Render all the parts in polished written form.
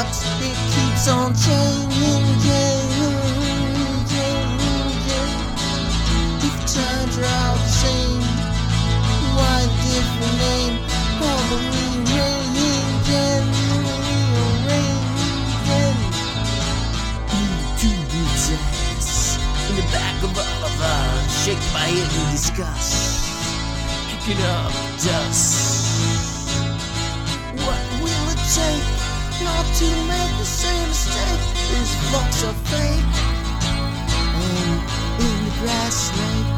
clocks, it keeps on changing. If times are all the same, why a different name? Halloween rain, in the back of Oliver, shake my head in disgust, kicking up dust. What will it take not to make the same mistake? These books are fake, and in the grass lake.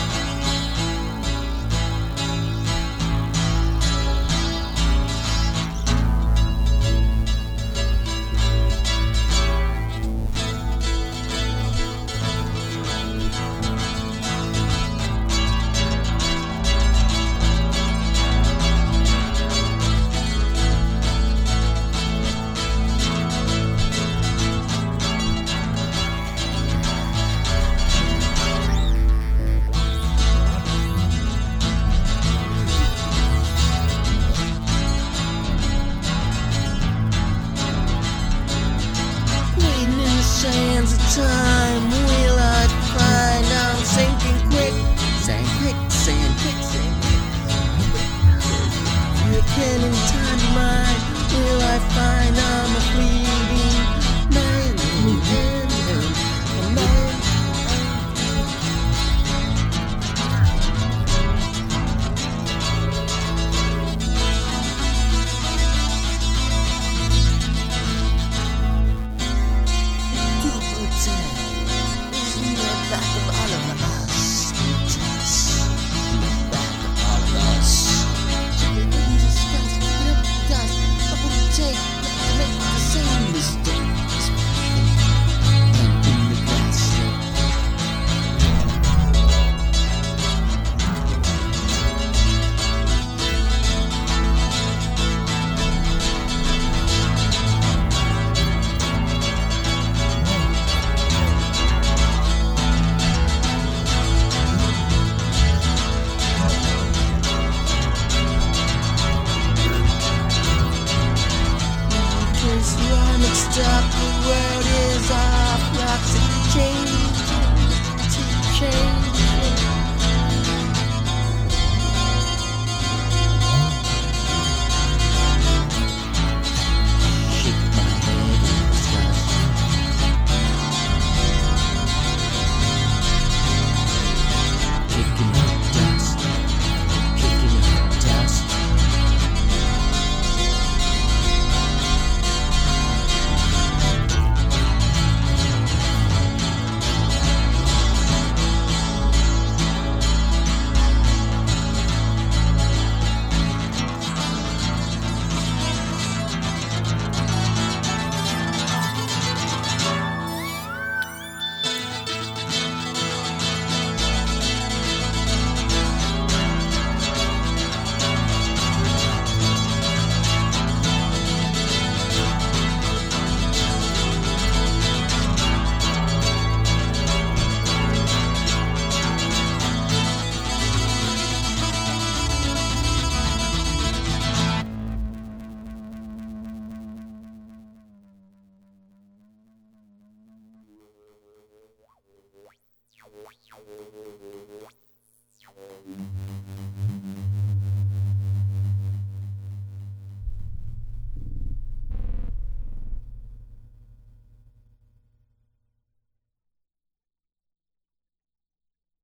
Sands of time, will I find I'm sinking quick? Sand, quicksand, quicksand. Can in time to mine, will I find I'm a fleeting man? Back of all of us, back of all of us. Together we discuss, get up the dust. What would it take to make the same mistakes? And in the grass. You are mixed up, the world is off, rocks and change.